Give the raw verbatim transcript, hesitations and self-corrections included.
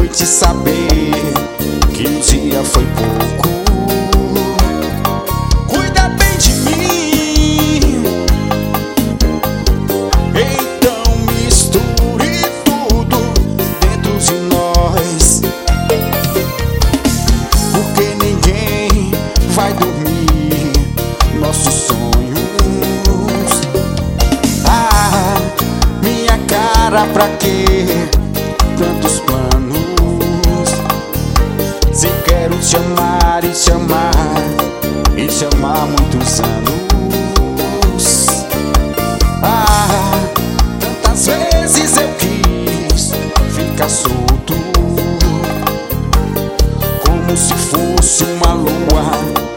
noite saber que um dia foi pouco. Cuida bem de mim, então misture tudo dentro de nós, porque ninguém vai dormir nossos sonhos. Ah, minha cara, pra quê tantos planos? Se eu quero te amar e te amar e te amar muitos anos. Ah, tantas vezes eu quis ficar solto, como se fosse uma lua